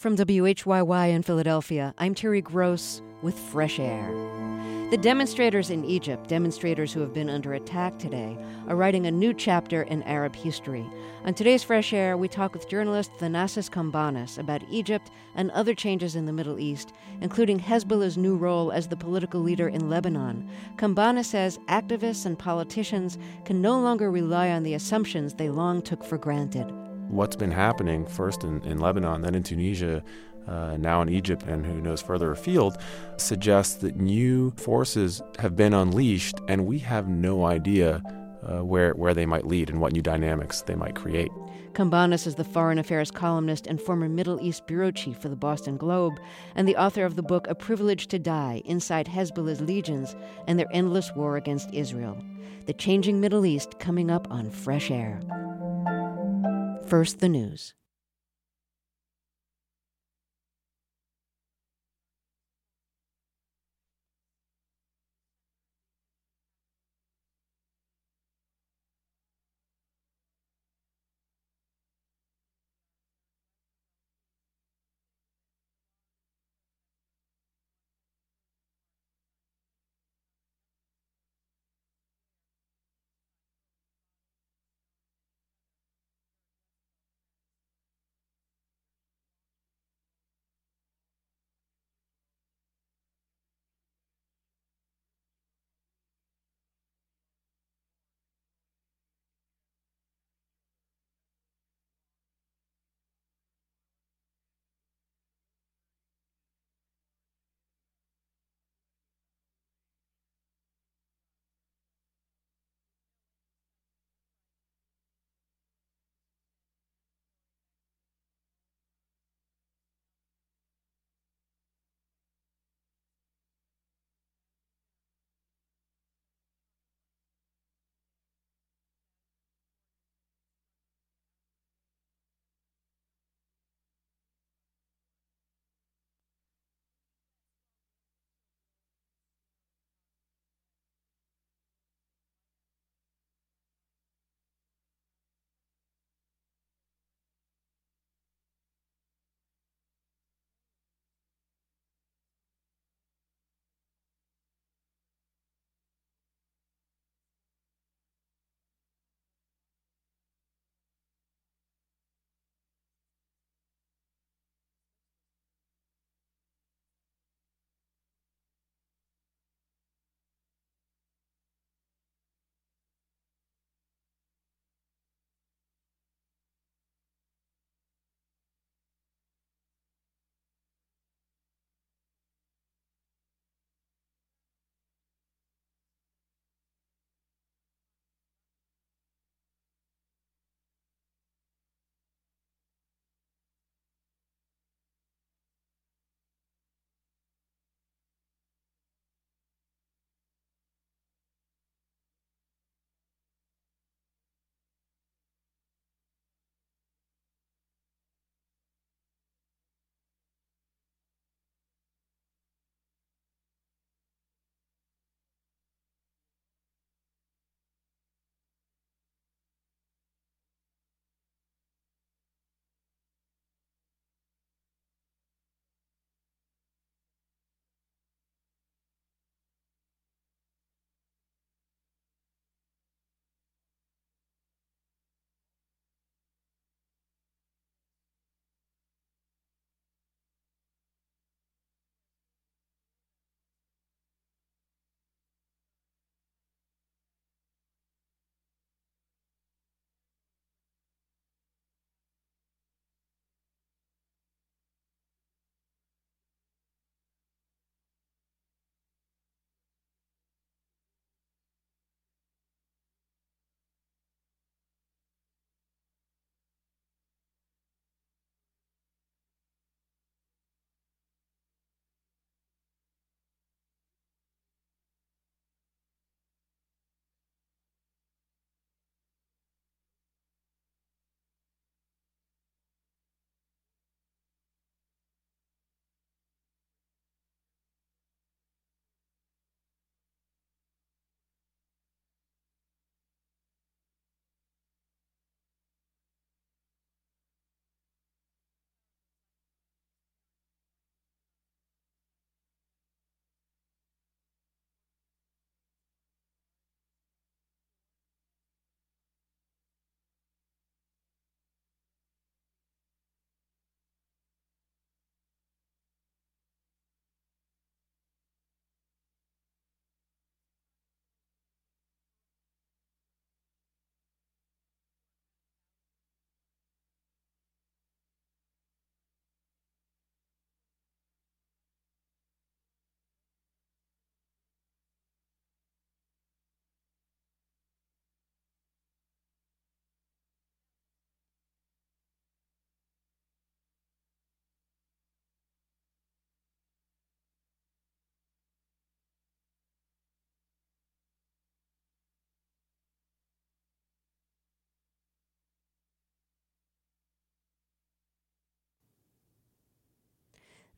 From WHYY in Philadelphia, I'm Terry Gross with Fresh Air. The demonstrators in Egypt, demonstrators who have been under attack today, are writing a new chapter in Arab history. On today's Fresh Air, we talk with journalist Thanasis Kambanis about Egypt and other changes in the Middle East, including Hezbollah's new role as the political leader in Lebanon. Kambanis says activists and politicians can no longer rely on the assumptions they long took for granted. What's been happening first in Lebanon, then in Tunisia, now in Egypt, and who knows further afield, suggests that new forces have been unleashed, and we have no idea where they might lead and what new dynamics they might create. Kambanis is the foreign affairs columnist and former Middle East bureau chief for the Boston Globe, and the author of the book A Privilege to Die, Inside Hezbollah's Legions and Their Endless War Against Israel. The changing Middle East coming up on Fresh Air. First, the news.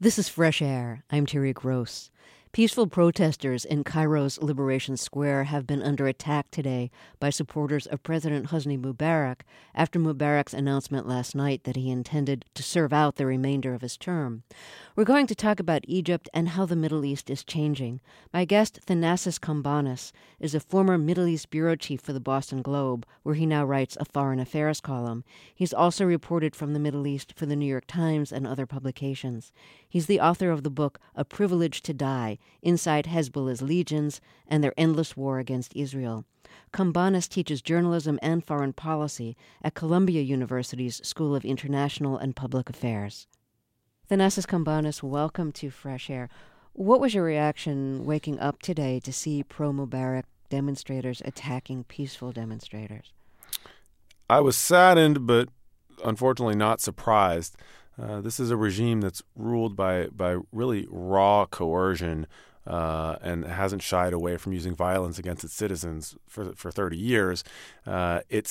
This is Fresh Air. I'm Terry Gross. Peaceful protesters in Cairo's Liberation Square have been under attack today by supporters of President Hosni Mubarak after Mubarak's announcement last night that he intended to serve out the remainder of his term. We're going to talk about Egypt and how the Middle East is changing. My guest, Thanasis Kambanis, is a former Middle East bureau chief for the Boston Globe, where he now writes a foreign affairs column. He's also reported from the Middle East for the New York Times and other publications. He's the author of the book A Privilege to Die, Inside Hezbollah's Legions and Their Endless War Against Israel. Kambanis teaches journalism and foreign policy at Columbia University's School of International and Public Affairs. Thanasis Kambanis, welcome to Fresh Air. What was your reaction waking up today to see pro-Mubarak demonstrators attacking peaceful demonstrators? I was saddened, but unfortunately not surprised. This is a regime that's ruled by really raw coercion and hasn't shied away from using violence against its citizens for 30 years. It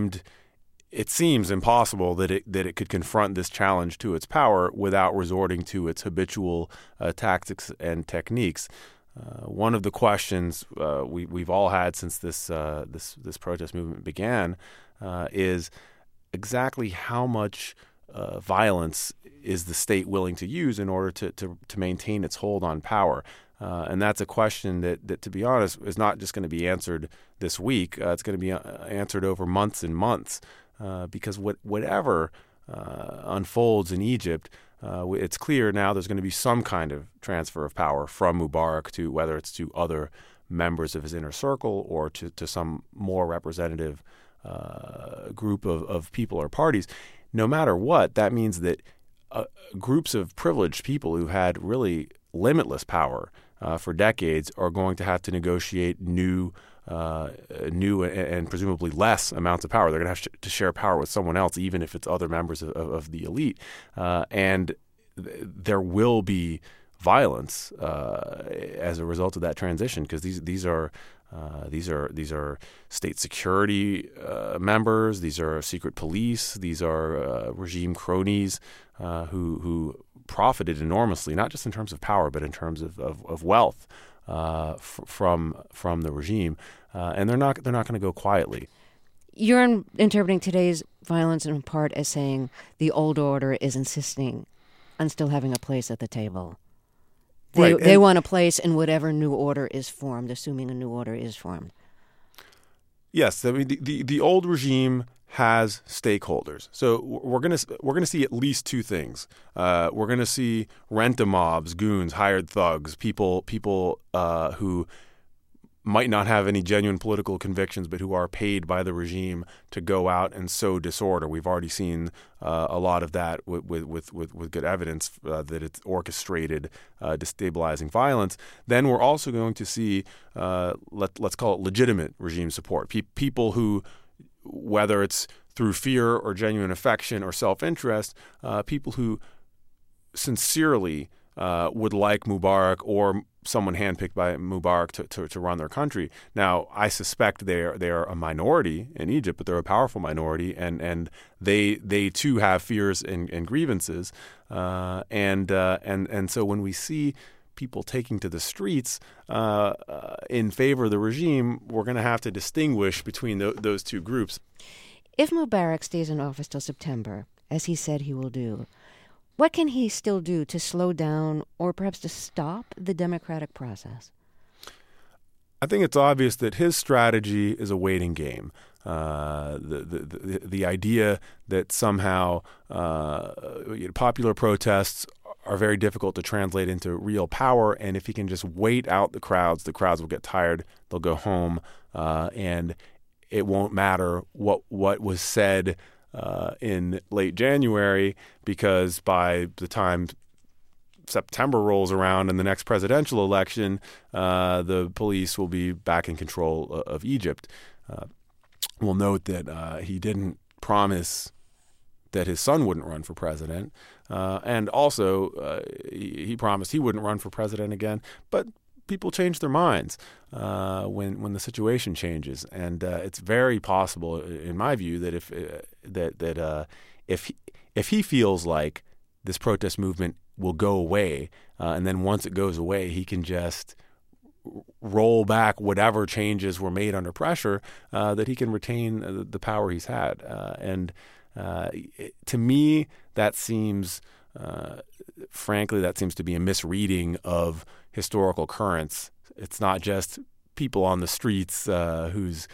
seems impossible that it could confront this challenge to its power without resorting to its habitual tactics and techniques. One of the questions we've all had since this protest movement began is exactly how much violence is the state willing to use in order to maintain its hold on power? And that's a question that, to be honest, is not just going to be answered this week. It's going to be answered over months and months because whatever unfolds in Egypt, it's clear now there's going to be some kind of transfer of power from Mubarak to whether it's to other members of his inner circle or to some more representative group of people or parties. No matter what, that means that groups of privileged people who had really limitless power for decades are going to have to negotiate new and presumably less amounts of power. They're going to have to share power with someone else, even if it's other members of the elite. And there will be violence as a result of that transition, because these are state security members. These are secret police. These are regime cronies who profited enormously, not just in terms of power, but in terms of wealth from the regime, and they're not going to go quietly. You're interpreting today's violence in part as saying the old order is insisting on still having a place at the table. They want a place in whatever new order is formed, assuming a new order is formed. Yes, I mean the old regime has stakeholders. So we're gonna see at least two things. We're gonna see rent-a-mobs, goons, hired thugs, people who might not have any genuine political convictions, but who are paid by the regime to go out and sow disorder. We've already seen a lot of that with good evidence that it's orchestrated destabilizing violence. Then we're also going to see, let's call it legitimate regime support, people who, whether it's through fear or genuine affection or self-interest, people who sincerely would like Mubarak or someone handpicked by Mubarak to run their country. Now, I suspect they are a minority in Egypt, but they're a powerful minority, and they too have fears and grievances. And so when we see people taking to the streets in favor of the regime, we're going to have to distinguish between those two groups. If Mubarak stays in office till September, as he said he will do, what can he still do to slow down or perhaps to stop the democratic process? I think it's obvious that his strategy is a waiting game. The idea that somehow popular protests are very difficult to translate into real power, and if he can just wait out the crowds will get tired, they'll go home, and it won't matter what was said in late January, because by the time September rolls around and the next presidential election, the police will be back in control of Egypt. We'll note that he didn't promise that his son wouldn't run for president, and also he promised he wouldn't run for president again. But people change their minds when the situation changes, and it's very possible, in my view, that if he feels like this protest movement will go away, and then once it goes away, he can just roll back whatever changes were made under pressure, that he can retain the power he's had. To me, that seems, frankly, that seems to be a misreading of historical currents. It's not just people on the streets whose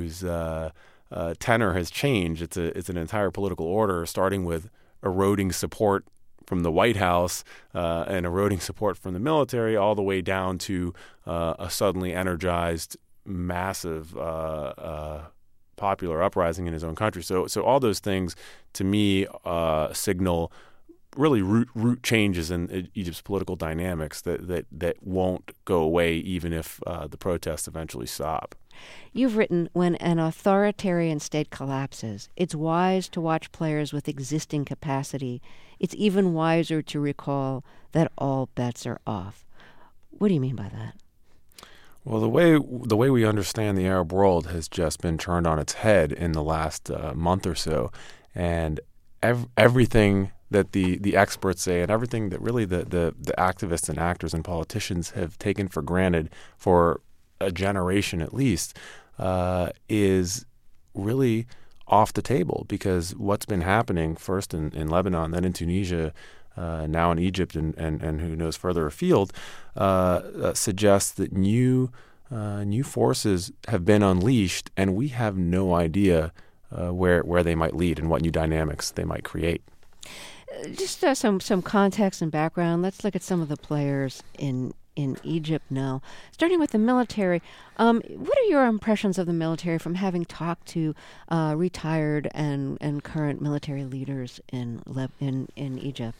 tenor has changed. It's an entire political order, starting with eroding support from the White House and eroding support from the military, all the way down to a suddenly energized, massive popular uprising in his own country. So all those things, to me, signal really root changes in Egypt's political dynamics that won't go away even if the protests eventually stop. You've written, when an authoritarian state collapses, it's wise to watch players with existing capacity. It's even wiser to recall that all bets are off. What do you mean by that? Well, the way we understand the Arab world has just been turned on its head in the last month or so, and everything that the experts say and everything that really the activists and actors and politicians have taken for granted for a generation at least is really off the table, because what's been happening first in Lebanon, then in Tunisia, now in Egypt, and who knows further afield, suggests that new forces have been unleashed, and we have no idea where they might lead and what new dynamics they might create. Just some context and background. Let's look at some of the players in Egypt now. Starting with the military, what are your impressions of the military from having talked to retired and current military leaders in Egypt?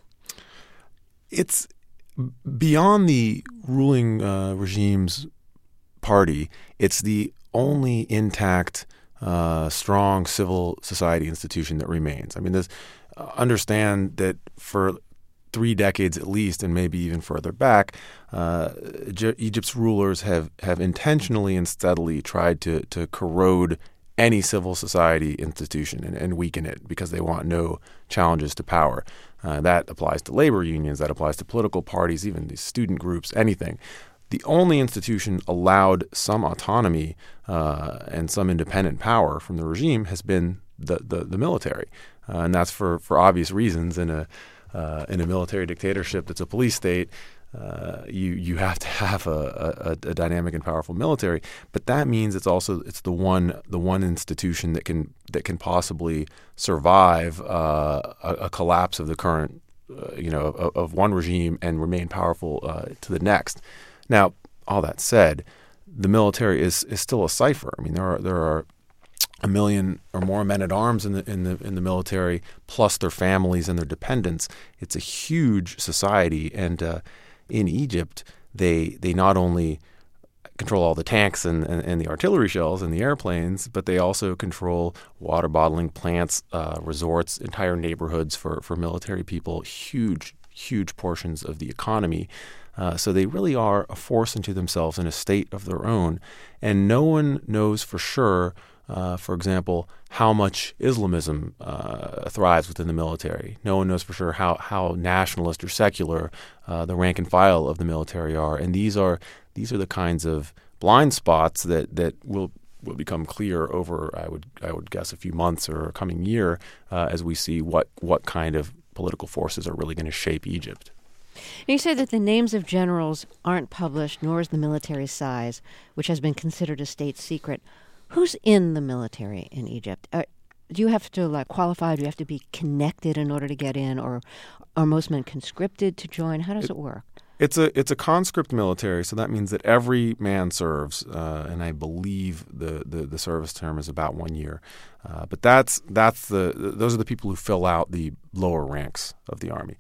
It's beyond the ruling regime's party. It's the only intact, strong civil society institution that remains. I mean, understand that for 3 decades at least, and maybe even further back, Egypt's rulers have intentionally and steadily tried to corrode any civil society institution and weaken it because they want no challenges to power. That applies to labor unions, that applies to political parties, even these student groups, anything. The only institution allowed some autonomy and some independent power from the regime has been the military, and that's for obvious reasons. In a military dictatorship that's a police state, you have to have a dynamic and powerful military. But that means it's the one institution that can possibly survive a collapse of the current of one regime and remain powerful to the next. Now, all that said, the military is still a cipher. I mean, there are 1 million or more men-at-arms in the military, plus their families and their dependents. It's a huge society, and in Egypt, they not only control all the tanks and the artillery shells and the airplanes, but they also control water bottling plants, resorts, entire neighborhoods for military people, huge portions of the economy. So they really are a force unto themselves in a state of their own, and no one knows for sure, for example, how much Islamism thrives within the military. No one knows for sure how nationalist or secular the rank and file of the military are, and these are the kinds of blind spots that will become clear over, I would guess, a few months or a coming year as we see what kind of political forces are really going to shape Egypt. You say that the names of generals aren't published, nor is the military's size, which has been considered a state secret. Who's in the military in Egypt? Do you have to qualify? Do you have to be connected in order to get in, or are most men conscripted to join? How does it work? It's a conscript military, so that means that every man serves, and I believe the service term is about 1 year. But those are the people who fill out the lower ranks of the army.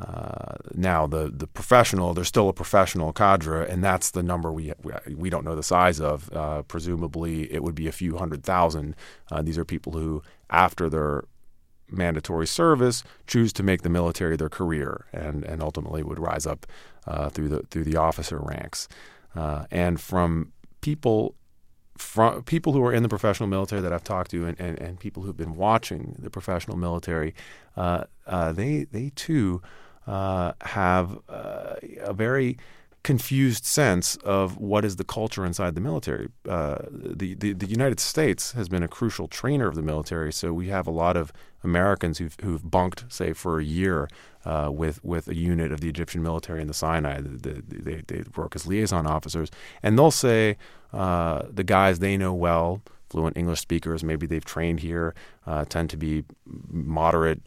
Now the professional, there's still a professional cadre, and that's the number we don't know the size of. Presumably, it would be a few 100,000. These are people who, after their mandatory service, choose to make the military their career, and ultimately would rise up through the officer ranks. And from people from people who are in the professional military that I've talked to, and people who've been watching the professional military, they too have a very confused sense of what is the culture inside the military. The United States has been a crucial trainer of the military, so we have a lot of Americans who've bunked, say, for a year with a unit of the Egyptian military in the Sinai. They work as liaison officers, and they'll say the guys they know well, fluent English speakers, maybe they've trained here, tend to be moderate,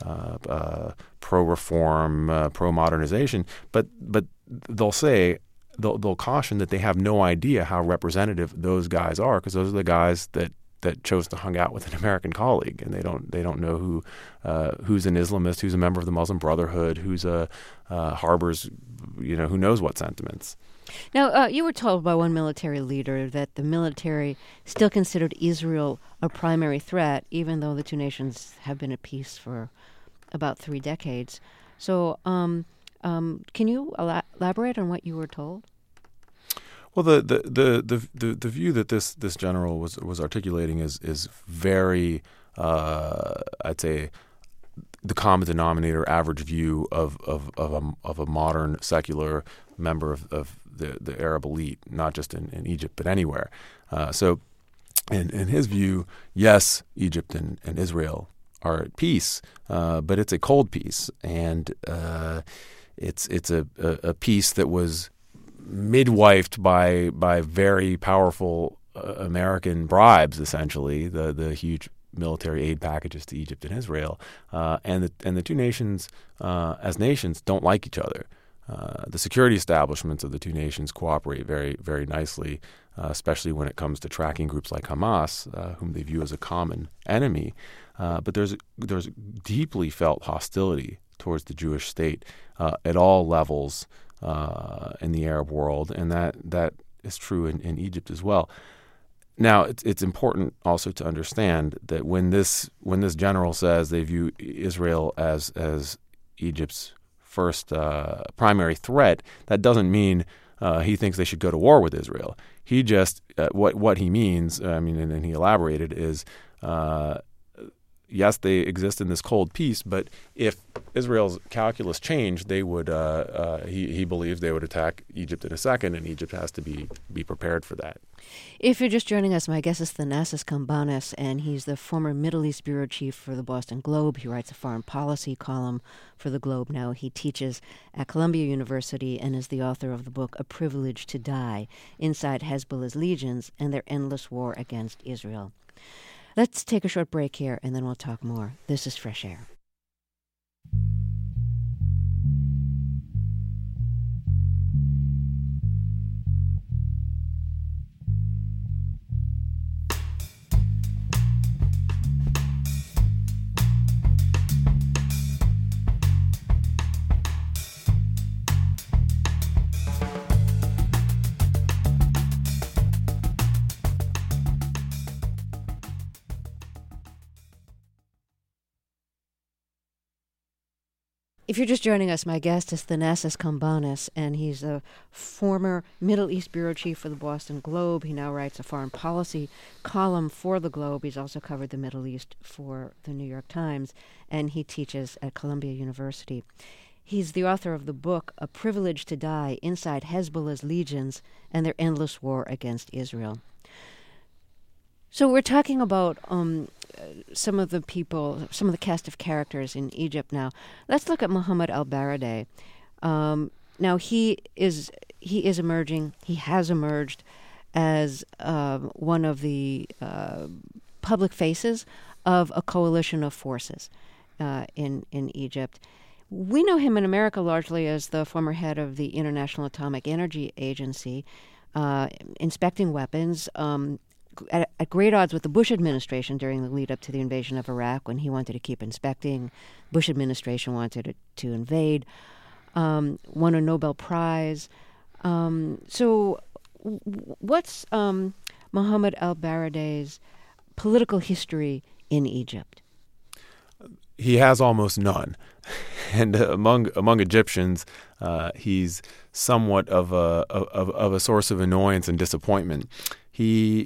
pro-reform, pro-modernization, but they'll say, they'll caution that they have no idea how representative those guys are, because those are the guys that chose to hang out with an American colleague, and they don't know who's an Islamist, who's a member of the Muslim Brotherhood, who's harbors, who knows what sentiments. Now, you were told by one military leader that the military still considered Israel a primary threat, even though the two nations have been at peace for about 3 decades. So, can you elaborate on what you were told? Well, the view that this general was articulating is very, I'd say, the common denominator, average view of a modern secular member of the Arab elite, not just in Egypt but anywhere. So, in his view, yes, Egypt and Israel are at peace, but it's a cold peace, and it's a peace that was midwifed by very powerful American bribes, essentially, the huge military aid packages to Egypt and Israel, and the two nations, as nations, don't like each other. The security establishments of the two nations cooperate very, very nicely, especially when it comes to tracking groups like Hamas, whom they view as a common enemy. But there's deeply felt hostility towards the Jewish state at all levels in the Arab world, and that is true in Egypt as well. Now, it's important also to understand that when this general says they view Israel as Egypt's first primary threat, that doesn't mean he thinks they should go to war with Israel. He just what he means, and he elaborated, is yes, they exist in this cold peace, but if Israel's calculus changed, they would. He believes they would attack Egypt in a second, and Egypt has to be prepared for that. If you're just joining us, my guest is Thanasis Kambanis, and he's the former Middle East bureau chief for the Boston Globe. He writes a foreign policy column for the Globe now. He teaches at Columbia University and is the author of the book A Privilege to Die: Inside Hezbollah's Legions and Their Endless War Against Israel. Let's take a short break here, and then we'll talk more. This is Fresh Air. If you're just joining us, my guest is Thanasis Kambanis, and he's a former Middle East bureau chief for the Boston Globe. He now writes a foreign policy column for the Globe. He's also covered the Middle East for the New York Times, and he teaches at Columbia University. He's the author of the book A Privilege to Die: Inside Hezbollah's Legions and Their Endless War Against Israel. So we're talking about some of the cast of characters in Egypt now. Let's look at Mohammed al-Baradei. Now he is emerging. He has emerged as one of the public faces of a coalition of forces in Egypt. We know him in America largely as the former head of the International Atomic Energy Agency, inspecting weapons. At great odds with the Bush administration during the lead up to the invasion of Iraq, when he wanted to keep inspecting, Bush administration wanted to invade, won a Nobel Prize. So what's Mohammed al-Baradei's political history in Egypt? He has almost none. And among Egyptians, he's somewhat of a source of annoyance and disappointment. He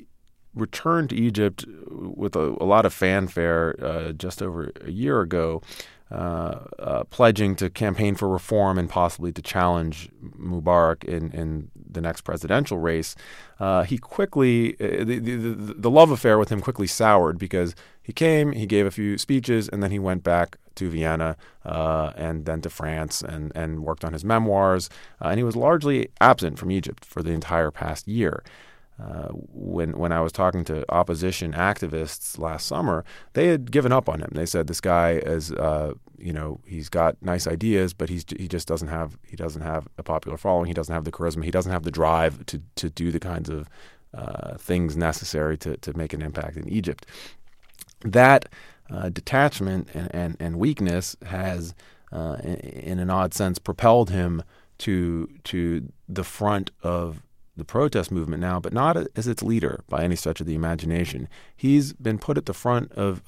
returned to Egypt with a lot of fanfare just over a year ago, pledging to campaign for reform and possibly to challenge Mubarak in the next presidential race. He quickly, the love affair with him quickly soured because he came, he gave a few speeches, and then he went back to Vienna and then to France and worked on his memoirs. And he was largely absent from Egypt for the entire past year. When I was talking to opposition activists last summer, they had given up on him. They said this guy is, he's got nice ideas, but he just doesn't have a popular following. He doesn't have the charisma. He doesn't have the drive to do the kinds of things necessary to make an impact in Egypt. That detachment and weakness has, in an odd sense, propelled him to the front of the protest movement now, but not as its leader by any stretch of the imagination. He's been put at the front of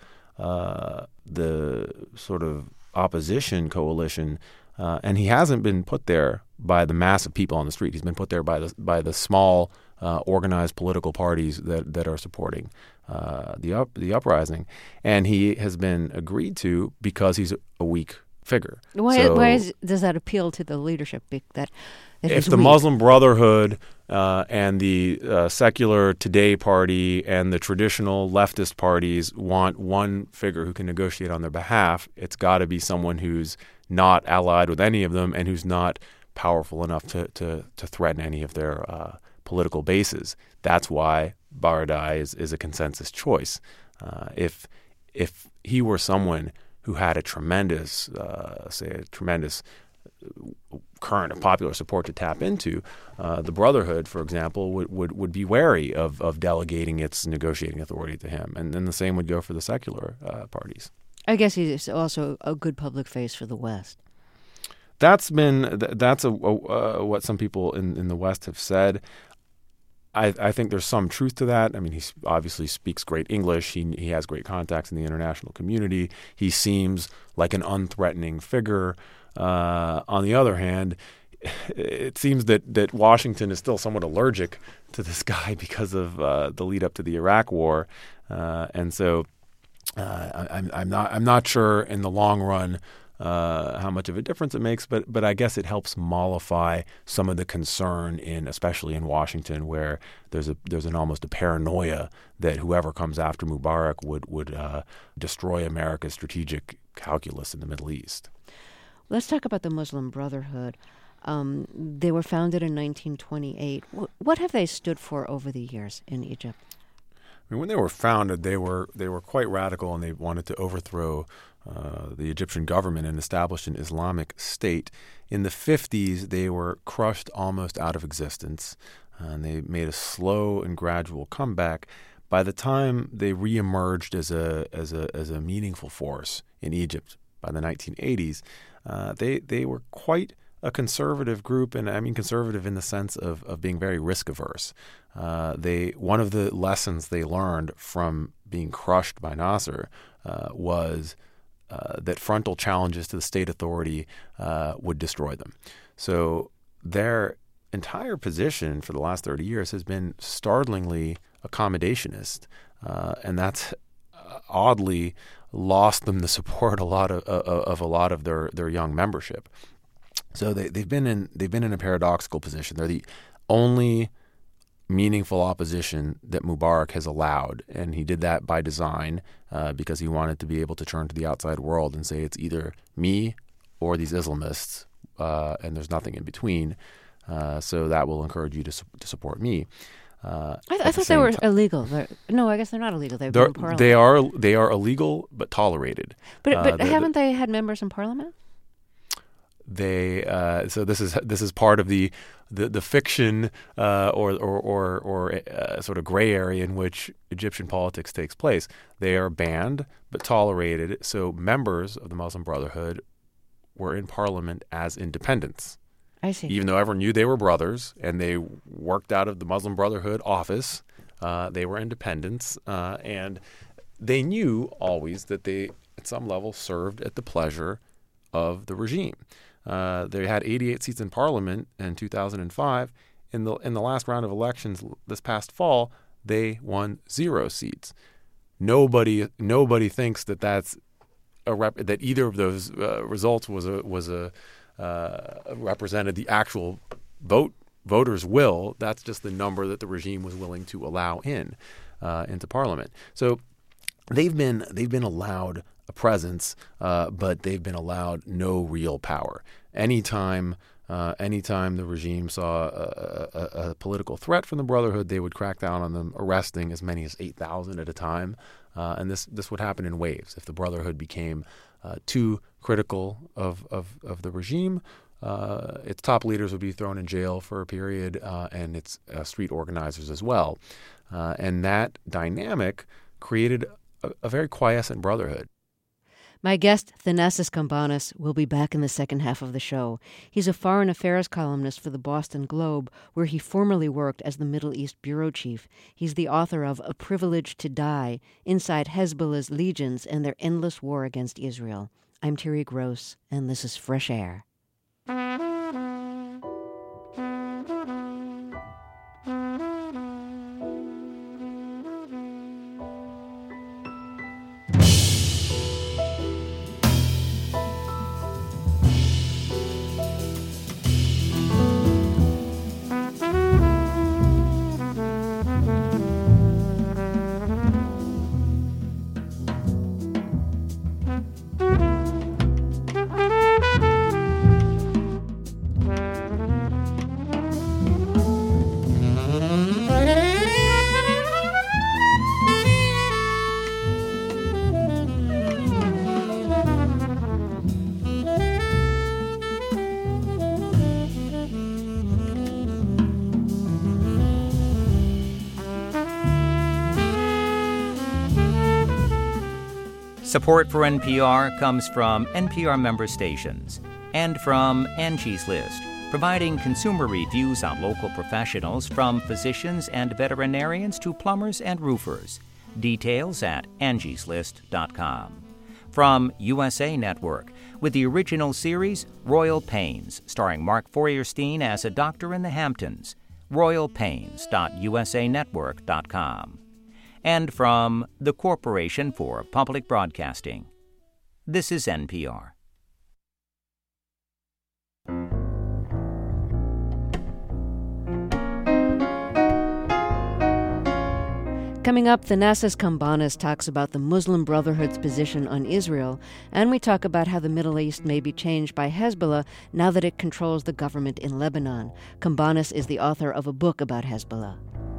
the sort of opposition coalition, and he hasn't been put there by the mass of people on the street. He's been put there by the small organized political parties that are supporting the uprising, and he has been agreed to because he's a weak figure. Does that appeal to the leadership? That if the Muslim Brotherhood and the secular Today party and the traditional leftist parties want one figure who can negotiate on their behalf, it's got to be someone who's not allied with any of them and who's not powerful enough to threaten any of their political bases. That's why Baradei is a consensus choice. If he were someone who had a tremendous current of popular support to tap into, the Brotherhood, for example, would be wary of delegating its negotiating authority to him, and then the same would go for the secular parties. I guess he's also a good public face for the West. That's what some people in the West have said. I think there's some truth to that. I mean, he obviously speaks great English. He has great contacts in the international community. He seems like an unthreatening figure. On the other hand, it seems that Washington is still somewhat allergic to this guy because of the lead up to the Iraq War, and so I'm not sure in the long run how much of a difference it makes, but I guess it helps mollify some of the concern especially in Washington, where there's almost a paranoia that whoever comes after Mubarak would destroy America's strategic calculus in the Middle East. Let's talk about the Muslim Brotherhood. They were founded in 1928. What have they stood for over the years in Egypt? I mean, when they were founded, they were quite radical, and they wanted to overthrow the Egyptian government and establish an Islamic state. In the 50s, they were crushed almost out of existence, and they made a slow and gradual comeback. By the time they reemerged as a meaningful force in Egypt by the 1980s, they were quite a conservative group, and I mean conservative in the sense of being very risk averse. One of the lessons they learned from being crushed by Nasser was that frontal challenges to the state authority would destroy them. So their entire position for the last 30 years has been startlingly accommodationist, and that's oddly lost them the support a lot of their young membership. So they've been in a paradoxical position. They're the only meaningful opposition that Mubarak has allowed, and he did that by design because he wanted to be able to turn to the outside world and say it's either me or these Islamists, and there's nothing in between. So that will encourage you to support me. I thought they were illegal. No, I guess they're not illegal. They're in parliament. They are illegal but tolerated. But haven't they had members in parliament? So this is part of the fiction or sort of gray area in which Egyptian politics takes place. They are banned but tolerated. So members of the Muslim Brotherhood were in parliament as independents. I see. Even though everyone knew they were brothers and they worked out of the Muslim Brotherhood office, they were independents, and they knew always that they, at some level, served at the pleasure of the regime. They had 88 seats in parliament in 2005. In the last round of elections this past fall, they won 0 seats. Nobody thinks that that's that either of those results represented the actual voters' will. That's just the number that the regime was willing to allow into parliament. So they've been allowed a presence, but they've been allowed no real power. Anytime the regime saw a political threat from the Brotherhood, they would crack down on them, arresting as many as 8,000 at a time. And this would happen in waves. If the Brotherhood became too critical of the regime, its top leaders would be thrown in jail for a period, and its street organizers as well. And that dynamic created a very quiescent brotherhood. My guest, Thanasis Kambanis, will be back in the second half of the show. He's a foreign affairs columnist for the Boston Globe, where he formerly worked as the Middle East bureau chief. He's the author of A Privilege to Die, Inside Hezbollah's Legions and Their Endless War Against Israel. I'm Terry Gross, and this is Fresh Air. Support for NPR comes from NPR member stations and from Angie's List, providing consumer reviews on local professionals from physicians and veterinarians to plumbers and roofers. Details at angieslist.com. From USA Network, with the original series Royal Pains, starring Mark Feuerstein as a doctor in the Hamptons. royalpains.usanetwork.com. And from the Corporation for Public Broadcasting. This is NPR. Coming up, Thanasis Kambanis talks about the Muslim Brotherhood's position on Israel, and we talk about how the Middle East may be changed by Hezbollah now that it controls the government in Lebanon. Kambanis is the author of a book about Hezbollah.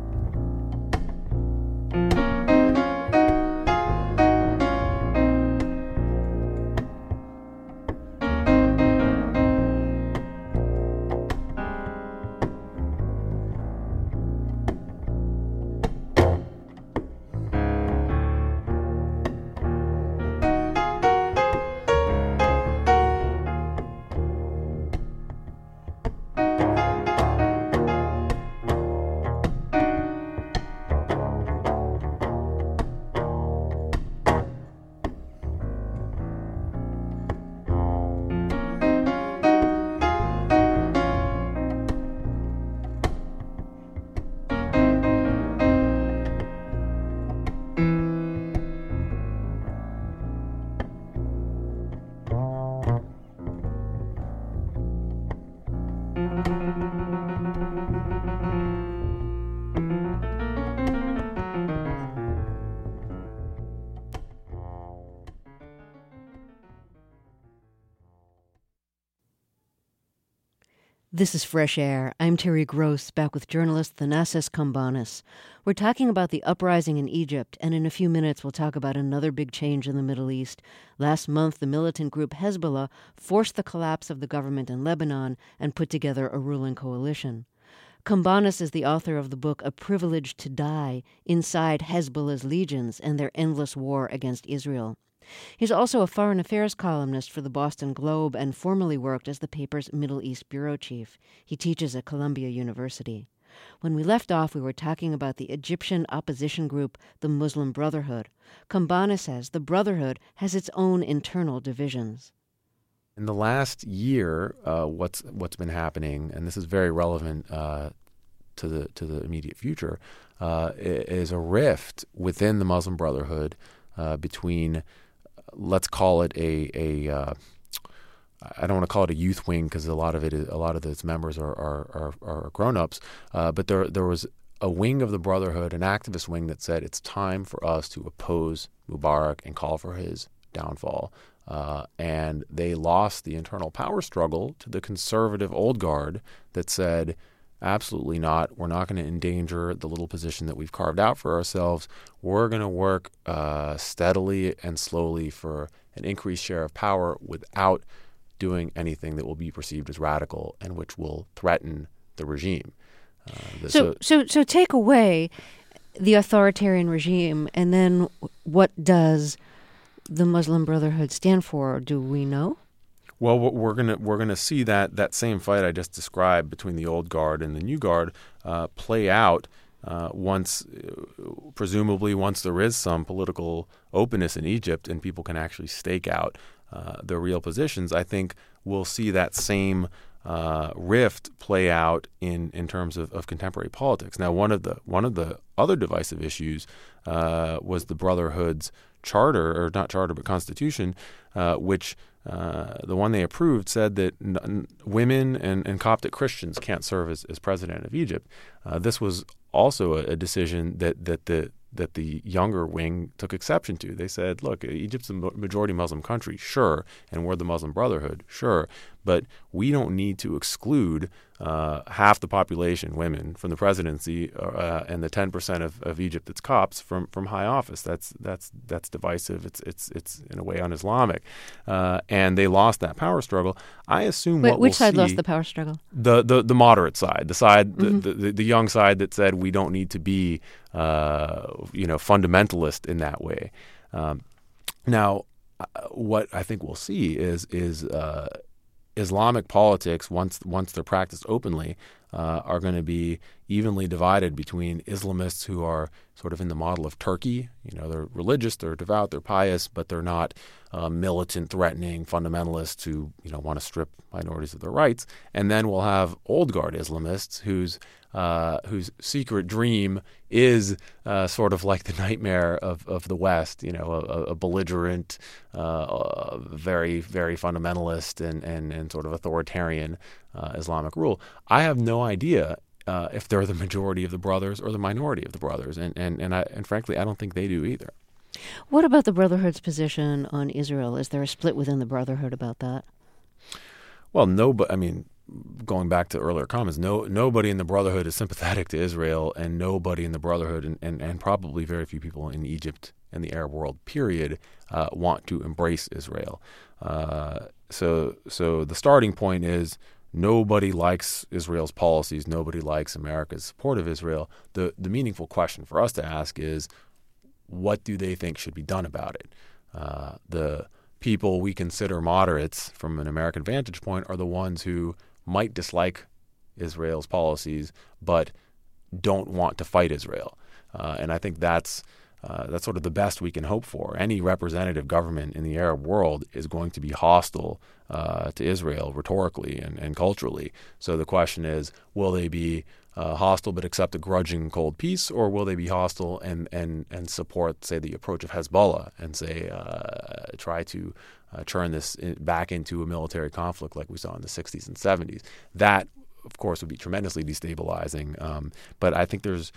This is Fresh Air. I'm Terry Gross, back with journalist Thanasis Kambanis. We're talking about the uprising in Egypt, and in a few minutes we'll talk about another big change in the Middle East. Last month, the militant group Hezbollah forced the collapse of the government in Lebanon and put together a ruling coalition. Kambanis is the author of the book A Privilege to Die, Inside Hezbollah's Legions and Their Endless War Against Israel. He's also a foreign affairs columnist for the Boston Globe and formerly worked as the paper's Middle East bureau chief. He teaches at Columbia University. When we left off, we were talking about the Egyptian opposition group, the Muslim Brotherhood. Kambanis says the Brotherhood has its own internal divisions. In the last year, what's been happening, and this is very relevant to the immediate future, is a rift within the Muslim Brotherhood between, let's call it I don't want to call it a youth wing, because a lot of its members are grown-ups, but there was a wing of the Brotherhood, an activist wing, that said it's time for us to oppose Mubarak and call for his downfall. And they lost the internal power struggle to the conservative old guard that said, absolutely not. We're not going to endanger the little position that we've carved out for ourselves. We're going to work steadily and slowly for an increased share of power without doing anything that will be perceived as radical and which will threaten the regime. So take away the authoritarian regime, and then what does the Muslim Brotherhood stand for? Do we know? Well, we're gonna see that same fight I just described between the old guard and the new guard play out presumably once there is some political openness in Egypt and people can actually stake out their real positions. I think we'll see that same rift play out in terms of contemporary politics. Now, one of the other divisive issues was the Brotherhood's charter, or not charter, but constitution, which the one they approved said that women and Coptic Christians can't serve as president of Egypt. This was also a decision that the younger wing took exception to. They said, look, Egypt's a majority Muslim country, sure, and we're the Muslim Brotherhood, sure, but we don't need to exclude half the population, women, from the presidency and the 10% of Egypt that's Copts from high office. That's divisive. It's in a way un-Islamic, and they lost that power struggle. I assume which side lost the power struggle? The moderate side, the young side that said we don't need to be fundamentalist in that way. Now, what I think we'll see is Islamic politics, once they're practiced openly, are going to be evenly divided between Islamists who are sort of in the model of Turkey. They're religious, they're devout, they're pious, but they're not militant, threatening fundamentalists who want to strip minorities of their rights. And then we'll have old guard Islamists whose secret dream is sort of like the nightmare of the West, a belligerent, very, very fundamentalist and sort of authoritarian Islamic rule. I have no idea if they're the majority of the brothers or the minority of the brothers, and frankly, I don't think they do either. What about the Brotherhood's position on Israel? Is there a split within the Brotherhood about that? Well, no, but I mean, going back to earlier comments, nobody in the Brotherhood is sympathetic to Israel, and nobody in the Brotherhood, and probably very few people in Egypt and the Arab world, period, want to embrace Israel. So the starting point is nobody likes Israel's policies. Nobody likes America's support of Israel. The meaningful question for us to ask is, what do they think should be done about it? The people we consider moderates from an American vantage point are the ones who might dislike Israel's policies but don't want to fight Israel. And I think that's sort of the best we can hope for. Any representative government in the Arab world is going to be hostile to Israel rhetorically and culturally. So the question is, will they be hostile but accept a grudging cold peace, or will they be hostile and support, say, the approach of Hezbollah and say try to turn this back into a military conflict like we saw in the 60s and 70s? That, of course, would be tremendously destabilizing. But I think there's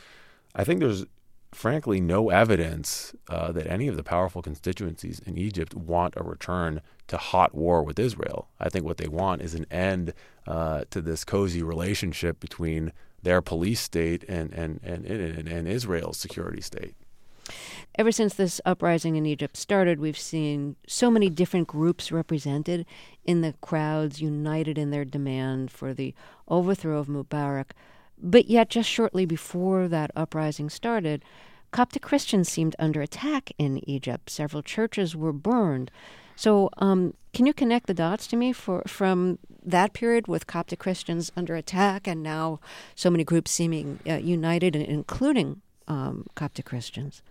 frankly no evidence that any of the powerful constituencies in Egypt want a return to hot war with Israel. I think what they want is an end to this cozy relationship between their police state and Israel's security state. Ever since this uprising in Egypt started, we've seen so many different groups represented in the crowds, united in their demand for the overthrow of Mubarak. But yet, just shortly before that uprising started, Coptic Christians seemed under attack in Egypt. Several churches were burned. So can you connect the dots to me from that period with Coptic Christians under attack and now so many groups seeming united, including Coptic Christians?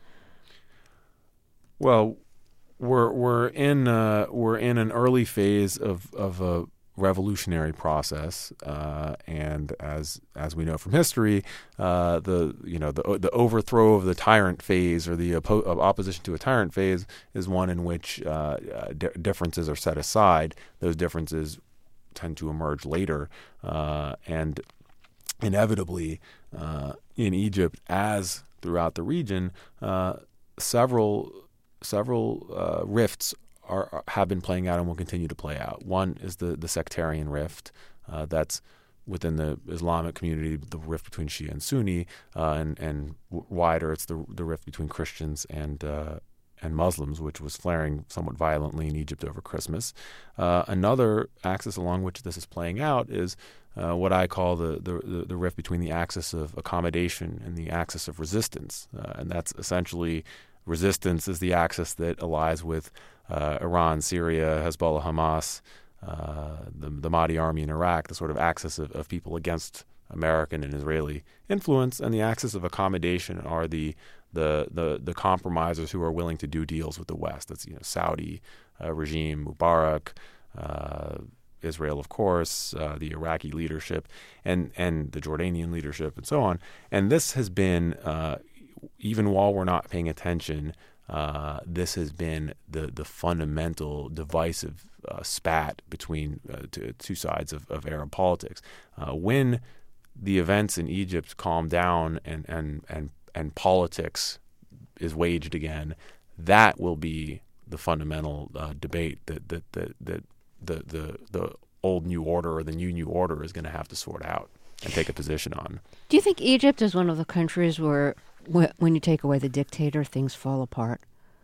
Well, we're in an early phase of a revolutionary process, and as we know from history, the overthrow of the tyrant phase, or the opposition to a tyrant phase, is one in which differences are set aside. Those differences tend to emerge later, and inevitably, in Egypt, as throughout the region, several rifts have been playing out and will continue to play out. One is the sectarian rift, that's within the Islamic community, the rift between Shia and Sunni, and wider, it's the rift between Christians and Muslims, which was flaring somewhat violently in Egypt over Christmas. Another axis along which this is playing out is what I call the rift between the axis of accommodation and the axis of resistance, and that's essentially resistance is the axis that allies with Iran, Syria, Hezbollah, Hamas, the Mahdi army in Iraq, the sort of axis of people against American and Israeli influence, and the axis of accommodation are the compromisers who are willing to do deals with the West. That's Saudi regime, Mubarak, Israel, of course, the Iraqi leadership, and the Jordanian leadership, and so on. And this has been, even while we're not paying attention, this has been the fundamental divisive spat between two sides of Arab politics. When the events in Egypt calm down and politics is waged again, that will be the fundamental debate that the old new order or the new order is going to have to sort out and take a position on. Do you think Egypt is one of the countries where, when you take away the dictator, things fall apart?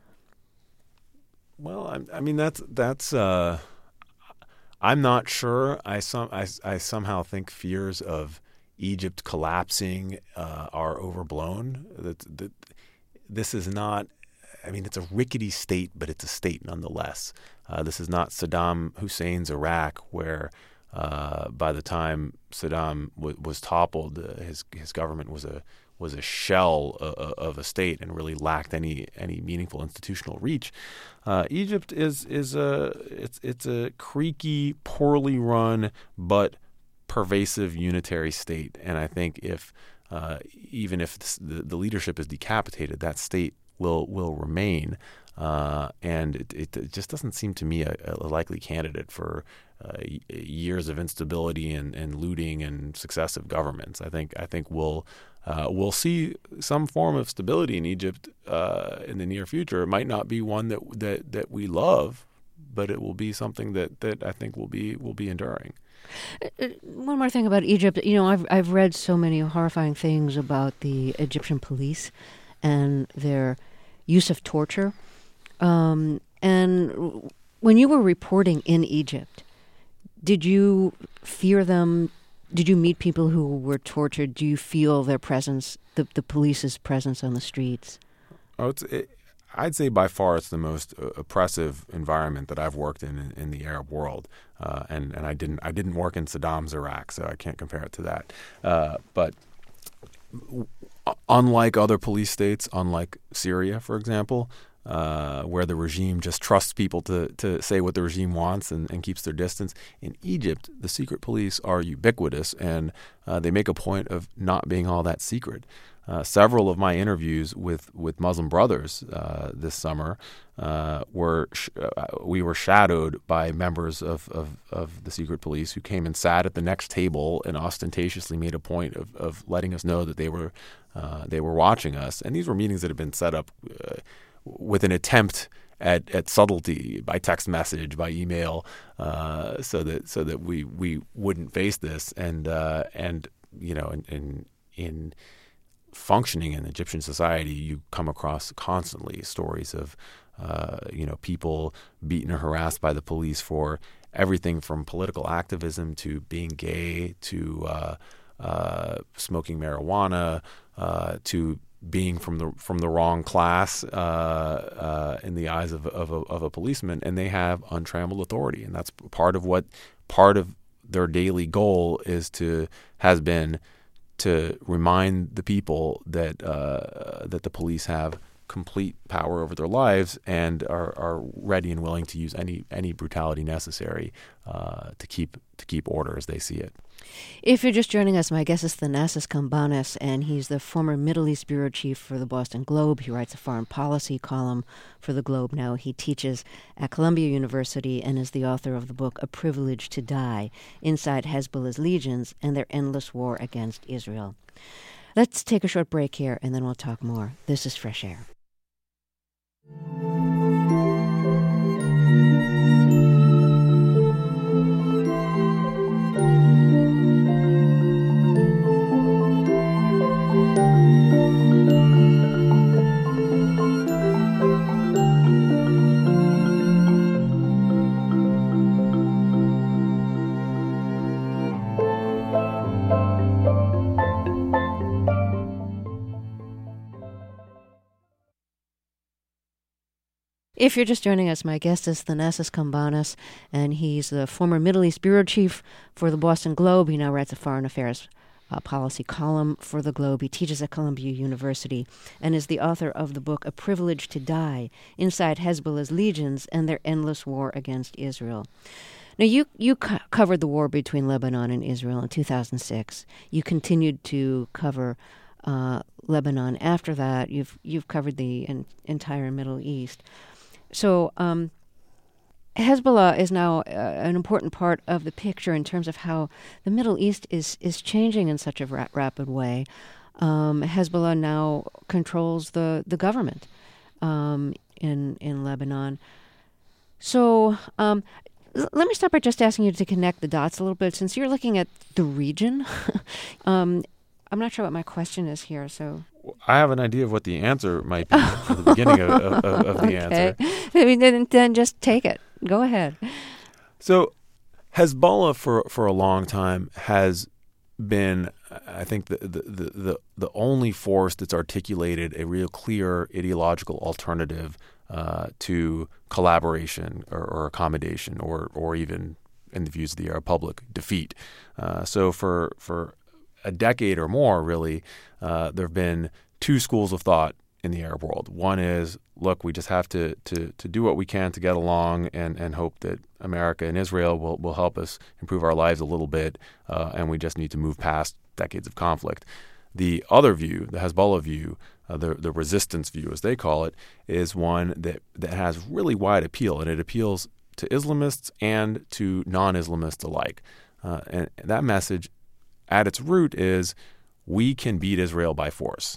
Well, I mean that's I'm not sure. I somehow think fears of Egypt collapsing are overblown. That this is not. I mean, it's a rickety state, but it's a state nonetheless. This is not Saddam Hussein's Iraq, where by the time Saddam was toppled, his government was a shell of a state and really lacked any meaningful institutional reach. Egypt is a creaky, poorly run, but pervasive unitary state, and I think even if the leadership is decapitated, that state will remain, and it just doesn't seem to me a likely candidate for years of instability and looting and successive governments. I think we'll see some form of stability in Egypt in the near future. It might not be one that we love, but it will be something that I think will be enduring. One more thing about Egypt. I've read so many horrifying things about the Egyptian police and their use of torture. And when you were reporting in Egypt, did you fear them? Did you meet people who were tortured? Do you feel their presence, the police's presence on the streets? I'd say by far it's the most oppressive environment that I've worked in the Arab world, and I didn't work in Saddam's Iraq, so I can't compare it to that. But unlike other police states, unlike Syria, for example, where the regime just trusts people to say what the regime wants and keeps their distance, in Egypt, the secret police are ubiquitous, and they make a point of not being all that secret. Several of my interviews with Muslim brothers this summer we were shadowed by members of the secret police who came and sat at the next table and ostentatiously made a point of letting us know that they were watching us. And these were meetings that had been set up with an attempt at subtlety, by text message, by email, so that we wouldn't face this. And in functioning in Egyptian society, you come across constantly stories of people beaten or harassed by the police for everything from political activism to being gay to smoking marijuana to being from the wrong class in the eyes of a policeman, and they have untrammeled authority, and that's part of their daily goal has been to remind the people that the police have complete power over their lives and are ready and willing to use any brutality necessary to keep order as they see it. If you're just joining us, my guest is Thanasis Kambanis, and he's the former Middle East bureau chief for the Boston Globe. He writes a foreign policy column for the Globe now. He teaches at Columbia University and is the author of the book A Privilege to Die, Inside Hezbollah's Legions and Their Endless War Against Israel. Let's take a short break here, and then we'll talk more. This is Fresh Air. If you're just joining us, my guest is Thanasis Kambanis, and he's the former Middle East bureau chief for the Boston Globe. He now writes a foreign affairs policy column for the Globe. He teaches at Columbia University and is the author of the book A Privilege to Die, Inside Hezbollah's Legions and Their Endless War Against Israel. Now, you covered the war between Lebanon and Israel in 2006. You continued to cover Lebanon after that. You've covered the entire Middle East. So Hezbollah is now an important part of the picture in terms of how the Middle East is changing in such a rapid way. Hezbollah now controls the government in Lebanon. So let me start by just asking you to connect the dots a little bit. Since you're looking at the region, I'm not sure what my question is here, so... I have an idea of what the answer might be at the beginning of the answer. I mean, then just take it. Go ahead. So Hezbollah for a long time has been, I think, the only force that's articulated a real clear ideological alternative to collaboration or accommodation or even, in the views of the Arab public, defeat. So for a decade or more, really, there have been two schools of thought in the Arab world. One is, look, we just have to do what we can to get along and hope that America and Israel will help us improve our lives a little bit, and we just need to move past decades of conflict. The other view, the Hezbollah view, the resistance view, as they call it, is one that has really wide appeal, and it appeals to Islamists and to non-Islamists alike. And that message at its root is we can beat Israel by force.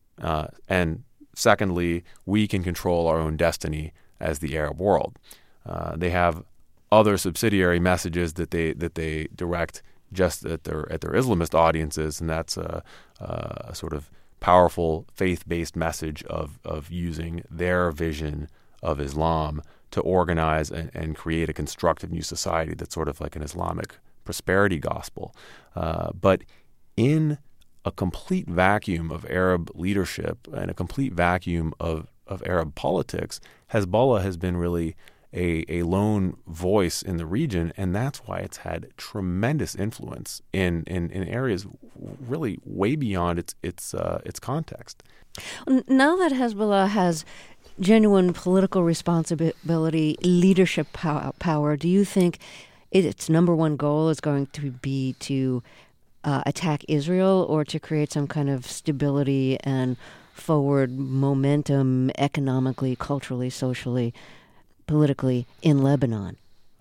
And secondly, we can control our own destiny as the Arab world. They have other subsidiary messages that they direct just at their Islamist audiences, and that's a sort of powerful faith-based message of using their vision of Islam to organize and create a constructive new society that's sort of like an Islamic prosperity gospel. But in a complete vacuum of Arab leadership and a complete vacuum of Arab politics, Hezbollah has been really a lone voice in the region, and that's why it's had tremendous influence in areas really way beyond its context. Now that Hezbollah has genuine political responsibility, leadership power, do you think its number one goal is going to be to attack Israel or to create some kind of stability and forward momentum economically, culturally, socially, politically in Lebanon?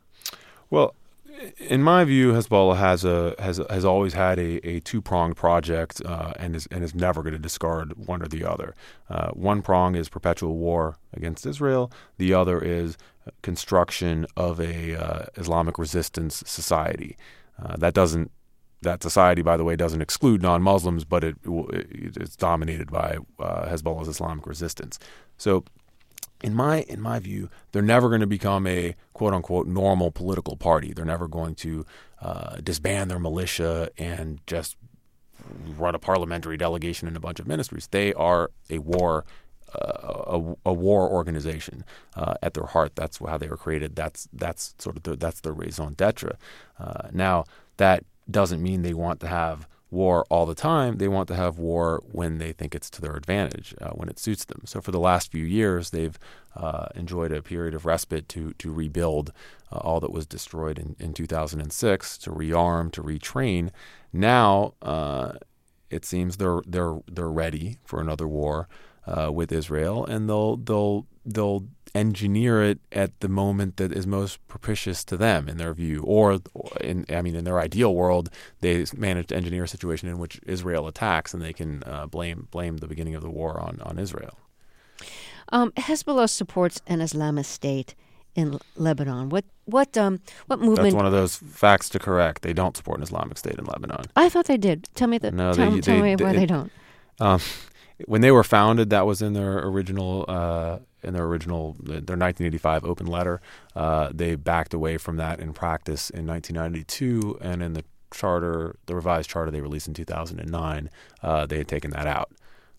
Well, in my view, Hezbollah has always had a two-pronged project and is never going to discard one or the other. One prong is perpetual war against Israel. The other is construction of a Islamic resistance society. That society, by the way, doesn't exclude non-Muslims, but it's dominated by Hezbollah's Islamic resistance. So in my view, they're never going to become a quote-unquote normal political party. They're never going to disband their militia and just run a parliamentary delegation and a bunch of ministries. They are a war organization at their heart. That's how they were created. That's their raison d'etre. Now, that doesn't mean they want to have war all the time. They want to have war when they think it's to their advantage, when it suits them. So for the last few years, they've enjoyed a period of respite to rebuild all that was destroyed in 2006, to rearm, to retrain. Now it seems they're ready for another war with Israel, and they'll engineer it at the moment that is most propitious to them in their view, or in their ideal world, they manage to engineer a situation in which Israel attacks, and they can blame the beginning of the war on Israel. Hezbollah supports an Islamist state in Lebanon. What movement? That's one of those facts to correct. They don't support an Islamic state in Lebanon. I thought they did. Tell me that. No, tell me why they don't. When they were founded, that was in their original. Their 1985 open letter. They backed away from that in practice in 1992, and in the revised charter they released in 2009, they had taken that out.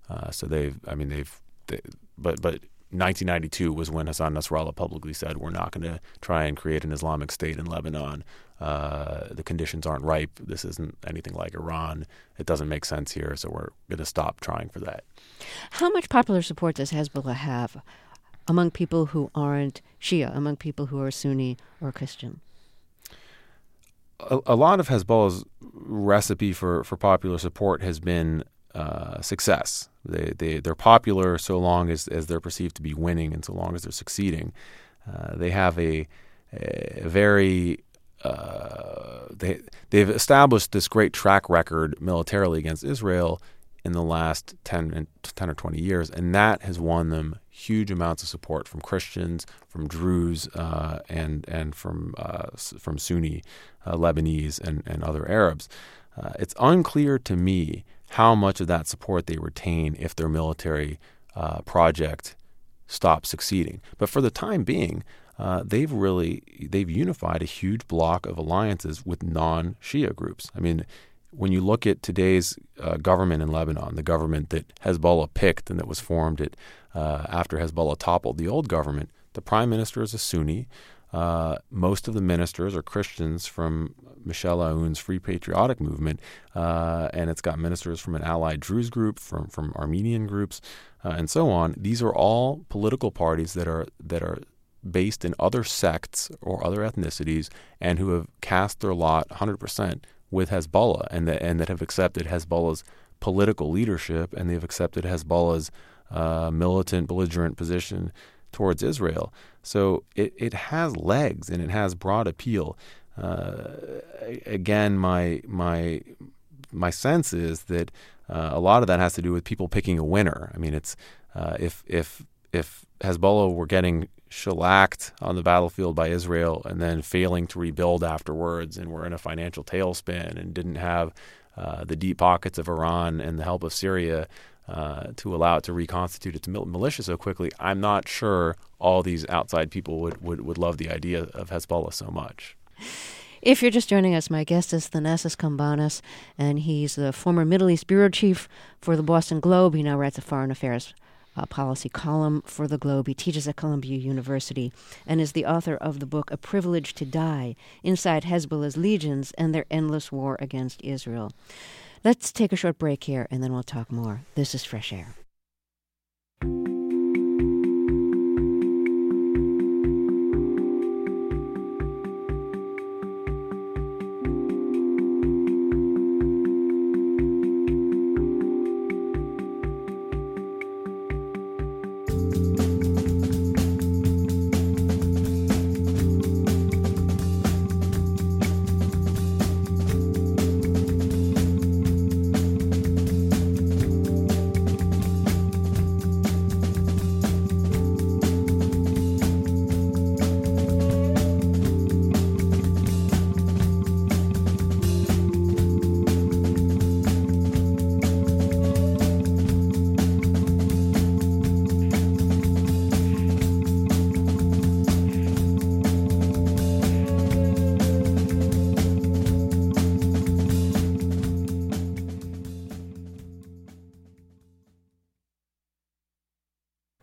But 1992 was when Hassan Nasrallah publicly said, we're not going to try and create an Islamic state in Lebanon. The conditions aren't ripe. This isn't anything like Iran. It doesn't make sense here, so we're going to stop trying for that. How much popular support does Hezbollah have among people who aren't Shia, among people who are Sunni or Christian? A lot of Hezbollah's recipe for popular support has been success. They're popular so long as they're perceived to be winning, and so long as they're succeeding. They have a very they've established this great track record militarily against Israel in the last 10 or 20 years, and that has won them huge amounts of support from Christians, from Druze, and from Sunni Lebanese and other Arabs. It's unclear to me how much of that support they retain if their military project stops succeeding. But for the time being, they've unified a huge block of alliances with non-Shia groups. I mean, when you look at today's government in Lebanon, the government that Hezbollah picked and that was formed after Hezbollah toppled the old government, the prime minister is a Sunni. Most of the ministers are Christians from Michel Aoun's Free Patriotic Movement, and it's got ministers from an allied Druze group, from Armenian groups, and so on. These are all political parties that are based in other sects or other ethnicities, and who have cast their lot 100% with Hezbollah, and that have accepted Hezbollah's political leadership, and they've accepted Hezbollah's militant, belligerent position towards Israel. So it has legs and it has broad appeal. Again, my sense is that a lot of that has to do with people picking a winner. I mean, it's if Hezbollah were getting shellacked on the battlefield by Israel and then failing to rebuild afterwards, and were in a financial tailspin and didn't have the deep pockets of Iran and the help of Syria to allow it to reconstitute its militia so quickly, I'm not sure all these outside people would love the idea of Hezbollah so much. If you're just joining us, my guest is Thanasis Kambanis, and he's the former Middle East bureau chief for the Boston Globe. He now writes a foreign affairs policy column for the Globe. He teaches at Columbia University and is the author of the book A Privilege to Die, Inside Hezbollah's Legions and Their Endless War Against Israel. Let's take a short break here, and then we'll talk more. This is Fresh Air.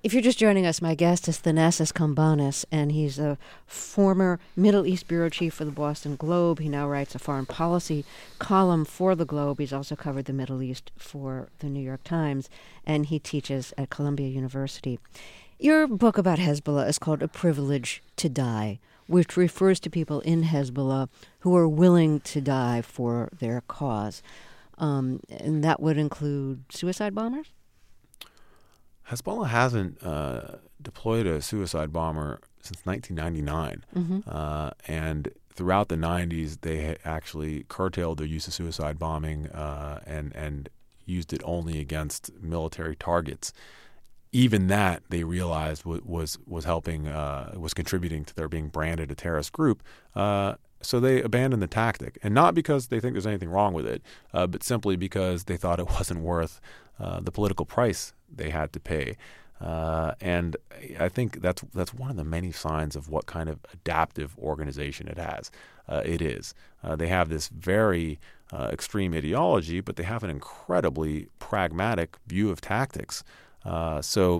If you're just joining us, my guest is Thanasis Kambanis, and he's a former Middle East bureau chief for the Boston Globe. He now writes a foreign policy column for the Globe. He's also covered the Middle East for the New York Times, and he teaches at Columbia University. Your book about Hezbollah is called A Privilege to Die, which refers to people in Hezbollah who are willing to die for their cause. And that would include suicide bombers? Hezbollah hasn't deployed a suicide bomber since 1999. And throughout the 90s, they actually curtailed their use of suicide bombing and used it only against military targets. Even that, they realized was helping, was contributing to their being branded a terrorist group. So they abandoned the tactic, and not because they think there's anything wrong with it, but simply because they thought it wasn't worth the political price they had to pay. And I think that's one of the many signs of what kind of adaptive organization it has. It is. They have this very extreme ideology, but they have an incredibly pragmatic view of tactics. So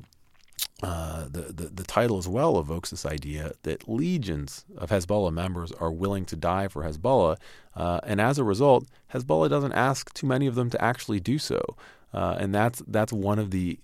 the title as well evokes this idea that legions of Hezbollah members are willing to die for Hezbollah, and as a result, Hezbollah doesn't ask too many of them to actually do so. And that's one of the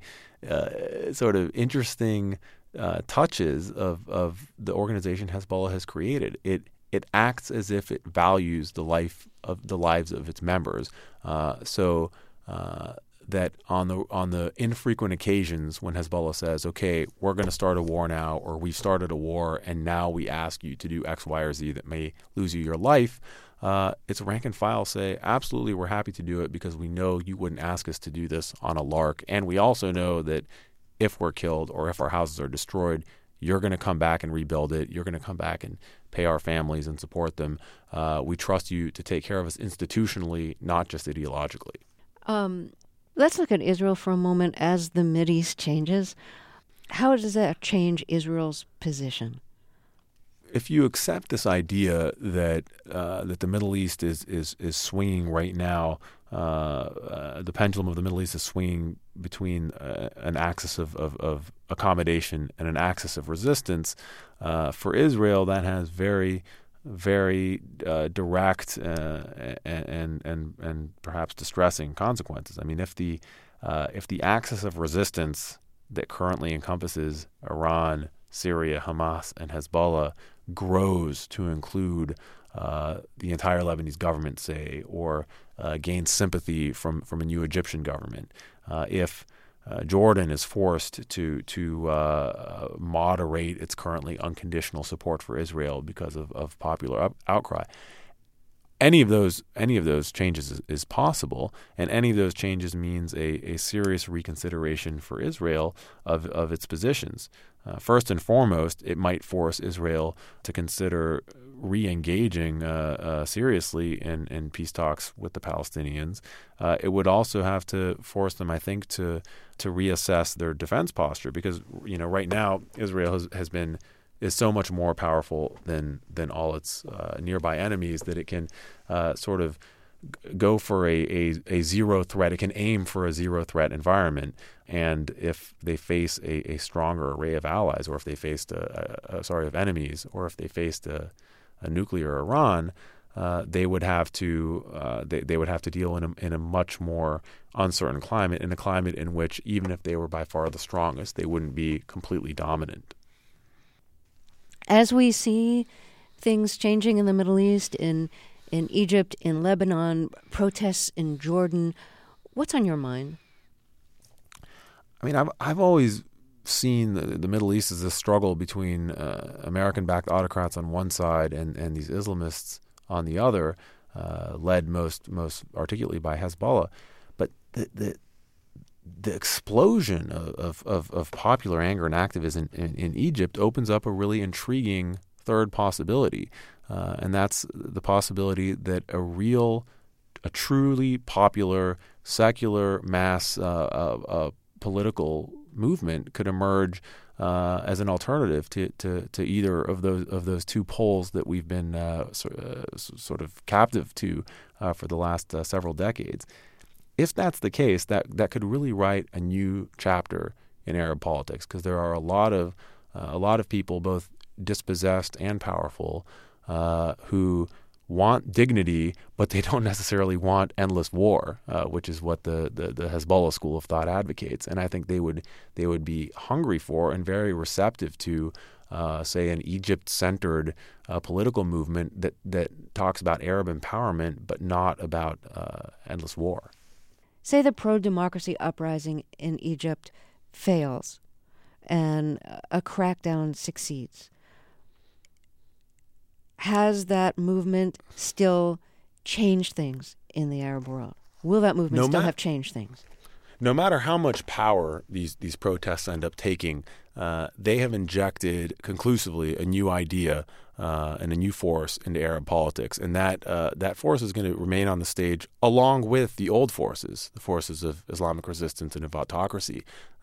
sort of interesting touches of the organization Hezbollah has created. It acts as if it values the lives of its members. So that on the infrequent occasions when Hezbollah says, "Okay, we're going to start a war now," or "We've started a war, and now we ask you to do X, Y, or Z that may lose you your life," its rank and file say, "Absolutely, we're happy to do it because we know you wouldn't ask us to do this on a lark, and we also know that if we're killed or if our houses are destroyed, you're going to come back and rebuild it. You're going to come back and pay our families and support them. We trust you to take care of us institutionally, not just ideologically." Let's look at Israel for a moment as the Mideast changes. How does that change Israel's position? If you accept this idea that the Middle East is swinging right now, the pendulum of the Middle East is swinging between an axis of accommodation and an axis of resistance, for Israel, that has very direct and perhaps distressing consequences. I mean, if the axis of resistance that currently encompasses Iran, Syria, Hamas, and Hezbollah grows to include the entire Lebanese government, say, or gains sympathy from a new Egyptian government, if Jordan is forced to moderate its currently unconditional support for Israel because of popular outcry. Any of those changes is possible, and any of those changes means a serious reconsideration for Israel of its positions. First and foremost, it might force Israel to consider re-engaging seriously in peace talks with the Palestinians. It would also have to force them, I think, to reassess their defense posture, because right now Israel is so much more powerful than all its nearby enemies that it can sort of go for a zero threat. It can aim for a zero threat environment, and if they face a stronger array of allies, or if they faced of enemies, or if they faced a nuclear Iran, they would have to deal in a much more uncertain climate, in a climate in which even if they were by far the strongest, they wouldn't be completely dominant. As we see things changing in the Middle East, in Egypt, in Lebanon, protests in Jordan, what's on your mind? I mean, I've always seen the Middle East as a struggle between American-backed autocrats on one side and these Islamists on the other, led most articulately by Hezbollah. But the explosion of popular anger and activism in Egypt opens up a really intriguing third possibility, and that's the possibility that a truly popular, secular mass political movement could emerge as an alternative to either of those two poles that we've been sort of captive to for the last several decades. If that's the case, that could really write a new chapter in Arab politics, because there are a lot of people, both dispossessed and powerful, who want dignity, but they don't necessarily want endless war, which is what the Hezbollah school of thought advocates. And I think they would be hungry for and very receptive to, say, an Egypt-centered political movement that talks about Arab empowerment, but not about endless war. Say the pro-democracy uprising in Egypt fails and a crackdown succeeds. Has that movement still changed things in the Arab world? Will that movement still have changed things? No matter how much power these protests end up taking, they have injected conclusively a new idea and a new force into Arab politics, and that force is going to remain on the stage along with the old forces, the forces of Islamic resistance and of autocracy.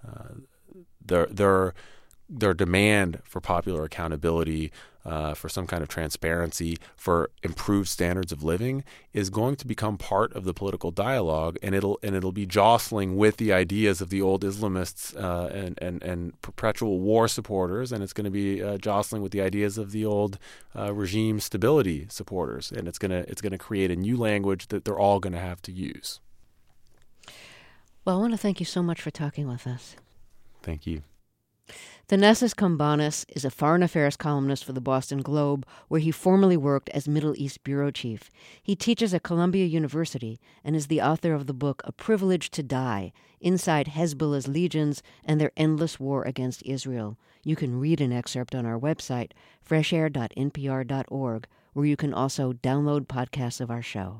Their demand for popular accountability, for some kind of transparency, for improved standards of living, is going to become part of the political dialogue, and it'll be jostling with the ideas of the old Islamists and perpetual war supporters, and it's going to be jostling with the ideas of the old regime stability supporters, and it's going to create a new language that they're all going to have to use. Well, I want to thank you so much for talking with us. Thank you. Thanasis Kambanis is a foreign affairs columnist for the Boston Globe, where he formerly worked as Middle East bureau chief. He teaches at Columbia University and is the author of the book A Privilege to Die, Inside Hezbollah's Legions and Their Endless War Against Israel. You can read an excerpt on our website, freshair.npr.org, where you can also download podcasts of our show.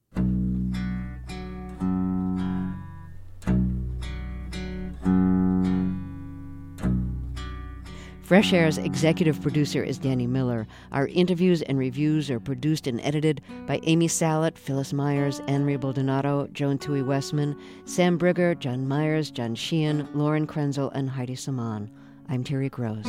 Fresh Air's executive producer is Danny Miller. Our interviews and reviews are produced and edited by Amy Salet, Phyllis Myers, Anne-Marie Baldonado, Joan Tui Westman, Sam Brigger, John Myers, John Sheehan, Lauren Krenzel, and Heidi Saman. I'm Terry Gross.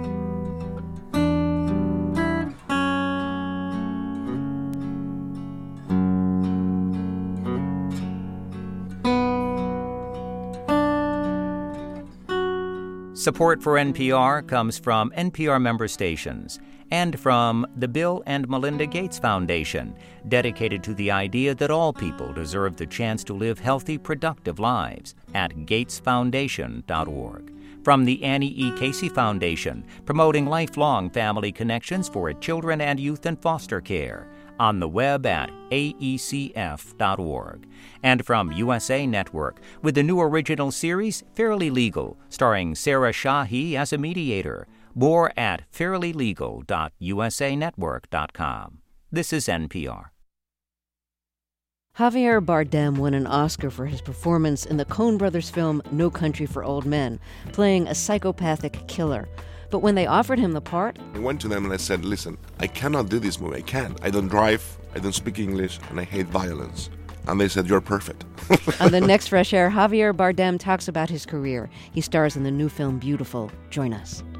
Support for NPR comes from NPR member stations and from the Bill and Melinda Gates Foundation, dedicated to the idea that all people deserve the chance to live healthy, productive lives at gatesfoundation.org. From the Annie E. Casey Foundation, promoting lifelong family connections for children and youth in foster care, on the web at aecf.org. And from USA Network, with the new original series, Fairly Legal, starring Sarah Shahi as a mediator. More at fairlylegal.usanetwork.com. This is NPR. Javier Bardem won an Oscar for his performance in the Coen Brothers film No Country for Old Men, playing a psychopathic killer. But when they offered him the part... I went to them and I said, listen, I cannot do this movie. I can't. I don't drive, I don't speak English, and I hate violence. And they said, you're perfect. On the next Fresh Air, Javier Bardem talks about his career. He stars in the new film Beautiful. Join us.